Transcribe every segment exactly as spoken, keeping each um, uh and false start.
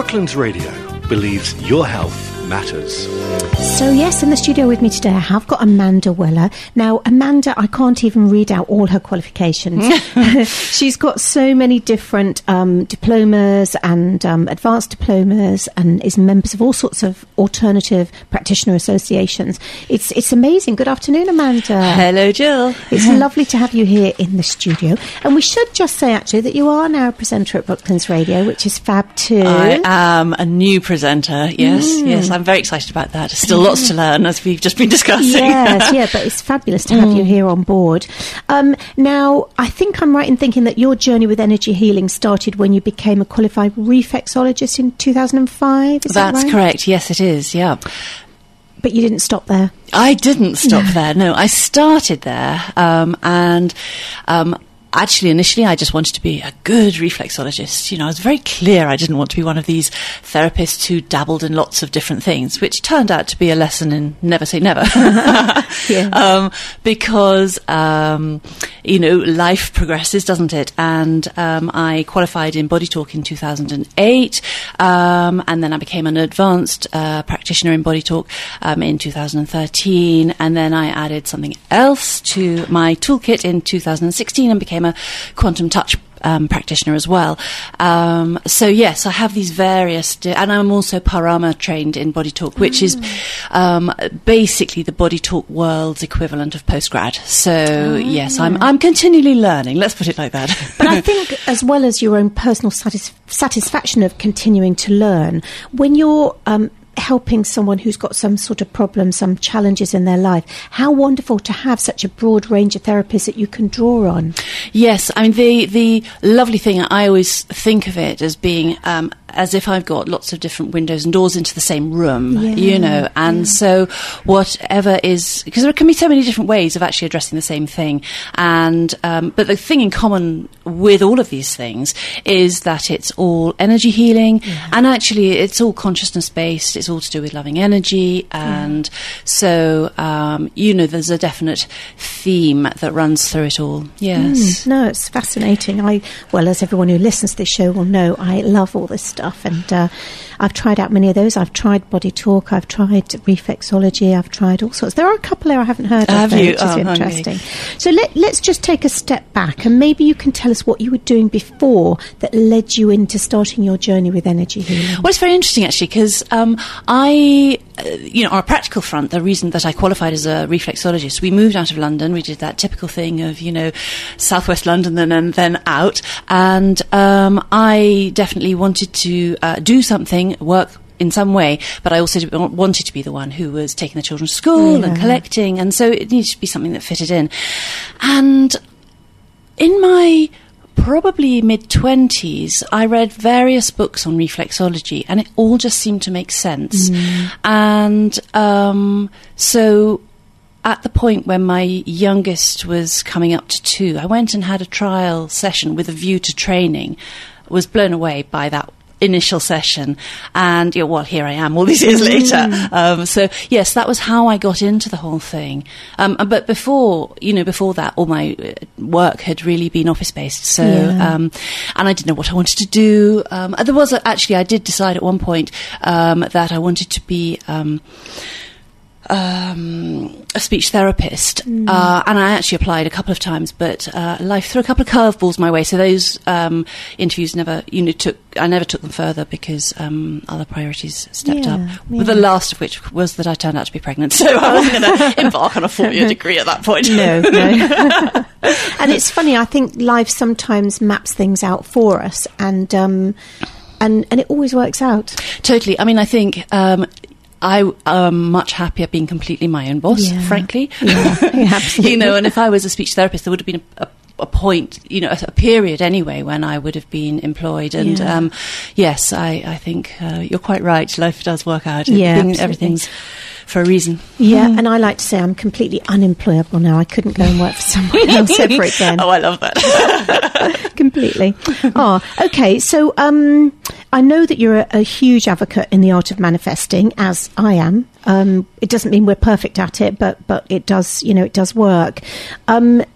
Brooklands Radio believes your health matters. So yes, in the studio with me today I have got Amanda Weller. Now Amanda, I can't even read out all her qualifications. She's got so many different um, diplomas and um, advanced diplomas, and is members of all sorts of alternative practitioner associations. It's it's amazing. Good afternoon, Amanda. Hello, Jill. It's lovely to have you here in the studio. And we should just say actually that you are now a presenter at Brooklands Radio, which is fab too. I am a new presenter, yes, mm. yes. I'm very excited about that. There's still lots to learn, as we've just been discussing. Yes, yeah, but it's fabulous to have mm. you here on board. Um, now, I think I'm right in thinking that your journey with energy healing started when you became a qualified reflexologist in two thousand five, is That's that right? correct, yes it is, yeah. But you didn't stop there? I didn't stop no. there, no. I started there, um, and... Um, Actually, initially, I just wanted to be a good reflexologist. You know, I was very clear I didn't want to be one of these therapists who dabbled in lots of different things, which turned out to be a lesson in never say never. yeah. um, because, um, you know, life progresses, doesn't it? And um, I qualified in Body Talk in two thousand eight, um, and then I became an advanced uh, practitioner in Body Talk um, in two thousand thirteen, and then I added something else to my toolkit in two thousand sixteen and became a quantum touch um, practitioner as well. Um, so yes, I have these various, di- and I'm also Parama trained in Body Talk, which mm. is um, basically the Body Talk world's equivalent of postgrad. So oh, yes, yeah. I'm I'm continually learning. Let's put it like that. But I think, as well as your own personal satis- satisfaction of continuing to learn, when you're um, helping someone who's got some sort of problem, some challenges in their life, how wonderful to have such a broad range of therapists that you can draw on. Yes, I mean, the the lovely thing, I always think of it as being um, as if I've got lots of different windows and doors into the same room, yeah, you know, and yeah. so whatever is, because there can be so many different ways of actually addressing the same thing, and um, but the thing in common with all of these things is that it's all energy healing, yeah. and actually it's all consciousness based. It's all to do with loving energy, and yeah. so um, you know, there's a definite theme that runs through it all. Yes, mm, no, it's fascinating. I well, as everyone who listens to this show will know, I love all this stuff. And uh, I've tried out many of those. I've tried Body Talk, I've tried reflexology, I've tried all sorts. There are a couple there I haven't heard of, Have though, you? which is oh, interesting. Okay. So let, let's just take a step back, and maybe you can tell us what you were doing before that led you into starting your journey with energy healing. Well, it's very interesting, actually, because um, I, uh, you know, on a practical front, the reason that I qualified as a reflexologist, we moved out of London. We did that typical thing of, you know, southwest London and then, then out. And um, I definitely wanted to uh, do something, work in some way, but I also wanted to be the one who was taking the children to school yeah. and collecting, and so it needed to be something that fitted in. And in my probably mid-twenties, I read various books on reflexology, and it all just seemed to make sense. Mm. And um, so at the point when my youngest was coming up to two, I went and had a trial session with a view to training. Was blown away by that initial session, and you know, well, here I am all these years later. Um, so yes, that was how I got into the whole thing. Um, but before, you know, before that, all my work had really been office based. So, yeah. um, and I didn't know what I wanted to do. Um, there was a, actually, I did decide at one point um, that I wanted to be. Um, Um, a speech therapist, mm. uh, and I actually applied a couple of times, but uh, life threw a couple of curveballs my way. So those um, interviews never, you know, took. I never took them further because um, other priorities stepped yeah, up. Yeah. Well, the last of which was that I turned out to be pregnant. So I wasn't going to embark on a four-year degree at that point. No, no. And it's funny. I think life sometimes maps things out for us, and um, and and it always works out. Totally. I mean, I think. Um, I am much happier being completely my own boss, yeah. frankly. Yeah, yeah, absolutely. You know, and if I was a speech therapist, there would have been a, a, a point, you know, a, a period anyway when I would have been employed. And yeah. um, yes, I, I think uh, you're quite right. Life does work out. Yeah, Everything, everything's for a reason. Yeah, mm. and I like to say I'm completely unemployable now. I couldn't go and work for someone else ever again. Oh, I love that. Completely. Oh, okay. So um, I know that you're a, a huge advocate in the art of manifesting, as I am. Um, it doesn't mean we're perfect at it, but but it does, you know, it does work. Um,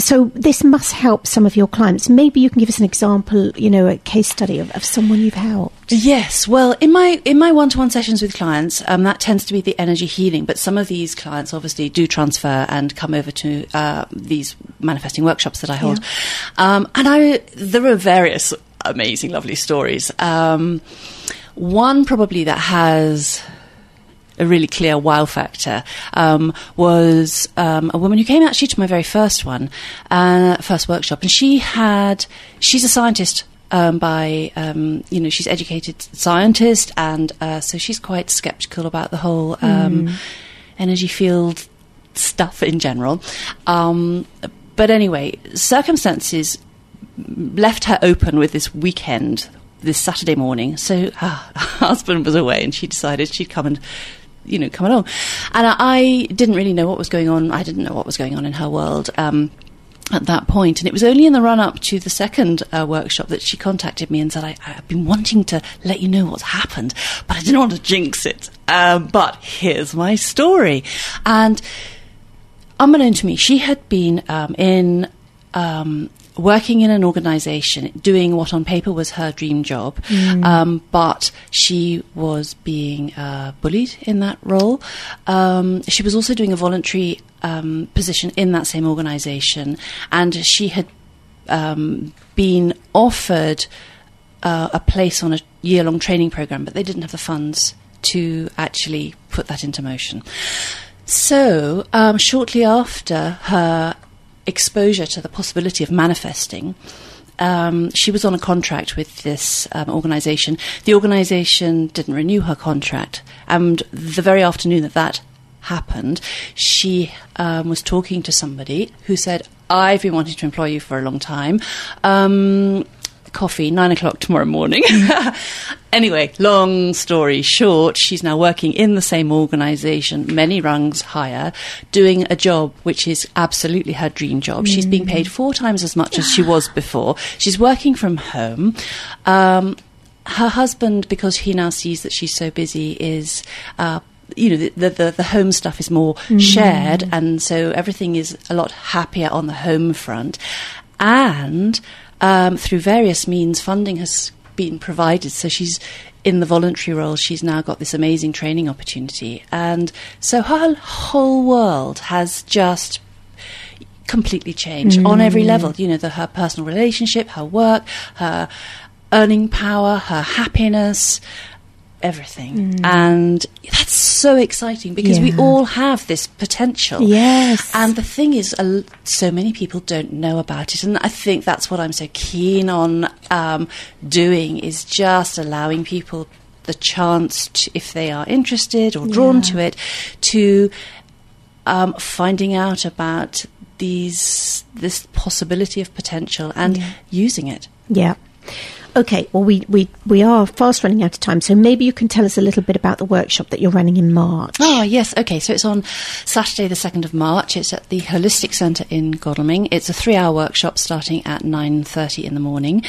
so this must help some of your clients. Maybe you can give us an example, you know, a case study of, of someone you've helped. Yes, well, in my in my one-to-one sessions with clients, um, that tends to be the energy healing. But some of these clients obviously do transfer and come over to uh, these manifesting workshops that I hold. Yeah. Um, and I there are various amazing, lovely stories. Um, one probably that has a really clear wow factor um, was um, a woman who came actually to my very first one, uh, first workshop, and she had she's a scientist. Um, by, um, you know, she's educated scientist, and uh, so she's quite sceptical about the whole um, mm. energy field stuff in general. Um, but anyway, circumstances left her open with this weekend, this Saturday morning. So her husband was away, and she decided she'd come and, you know, come along. And I, I didn't really know what was going on. I didn't know what was going on in her world. Um, at that point, and it was only in the run-up to the second uh, workshop that she contacted me and said, I, I've been wanting to let you know what's happened, but I didn't want to jinx it. Um, but here's my story. And unbeknown to me, she had been um, in um, working in an organisation, doing what on paper was her dream job, mm. um, but she was being uh, bullied in that role. Um, she was also doing a voluntary um, position in that same organisation, and she had um, been offered uh, a place on a year-long training programme, but they didn't have the funds to actually put that into motion. So, um, shortly after her exposure to the possibility of manifesting, um, she was on a contract with this um, organisation. The organisation didn't renew her contract, and the very afternoon that that happened, she um, was talking to somebody who said, I've been wanting to employ you for a long time. Um, coffee, nine o'clock tomorrow morning. Anyway, long story short, she's now working in the same organisation, many rungs higher, doing a job which is absolutely her dream job. Mm. She's being paid four times as much as she was before. She's working from home. Um, her husband, because he now sees that she's so busy, is... Uh, you know, the, the the home stuff is more mm. shared, and so everything is a lot happier on the home front. And um, through various means, funding has been provided. So she's in the voluntary role. She's now got this amazing training opportunity, and so her whole world has just completely changed mm. on every level. You know, the, her personal relationship, her work, her earning power, her happiness. Everything. Mm. And that's so exciting because yeah. we all have this potential. Yes. And the thing is, uh, so many people don't know about it. And I think that's what I'm so keen on um, doing, is just allowing people the chance, to, if they are interested or drawn yeah. to it, to um, finding out about these this possibility of potential and yeah. using it. Yeah. Okay, well, we, we, we are fast running out of time, so maybe you can tell us a little bit about the workshop that you're running in March. Oh, yes, okay, so it's on Saturday the second of March. It's at the Holistic Centre in Godalming. It's a three-hour workshop starting at nine thirty in the morning.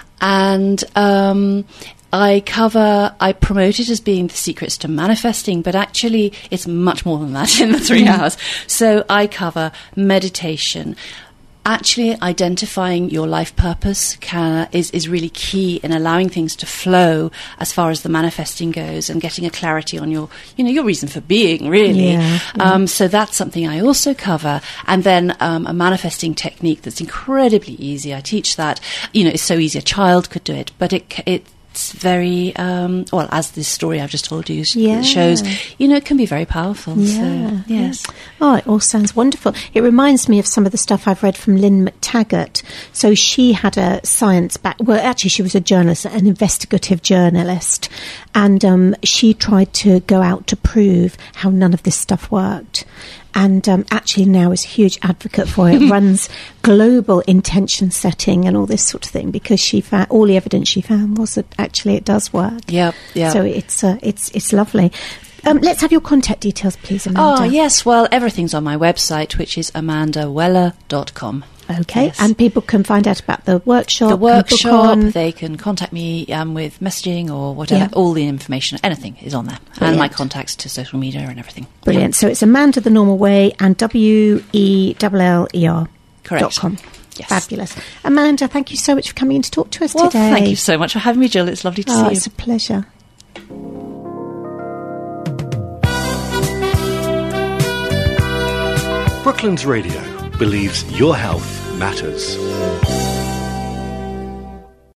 And um, I cover, I promote it as being the secrets to manifesting, but actually it's much more than that in the three mm. hours. So I cover meditation. Actually, identifying your life purpose can, is, is really key in allowing things to flow as far as the manifesting goes, and getting a clarity on your, you know, your reason for being, really. Yeah, yeah. Um, so that's something I also cover. And then um, a manifesting technique that's incredibly easy. I teach that. You know, it's so easy. A child could do it, but it it. It's very, um, well, as this story I've just told you yeah. shows, you know, it can be very powerful. Yeah. So, yes. Oh, it all sounds wonderful. It reminds me of some of the stuff I've read from Lynn McTaggart. So she had a science back, well, actually she was a journalist, an investigative journalist, and um, she tried to go out to prove how none of this stuff worked. And um, actually now is a huge advocate for it, runs global intention setting and all this sort of thing, because she found, all the evidence she found was that actually it does work. Yeah, yeah. So it's uh, it's it's lovely. Um, let's have your contact details, please, Amanda. Oh, yes. Well, everything's on my website, which is amanda weller dot com. Okay, yes. And people can find out about the workshop. The workshop, they can contact me um, with messaging or whatever. Yeah. All the information, anything is on there. Brilliant. And my contacts to social media and everything. Brilliant. Yeah. So it's Amanda the Normal Way and W E L L E R. Correct. Dot com. Yes. Fabulous. Amanda, thank you so much for coming in to talk to us Well, today. thank you so much for having me, Jill. It's lovely to Oh, see you. it's a pleasure. Brooklands Radio believes your health matters.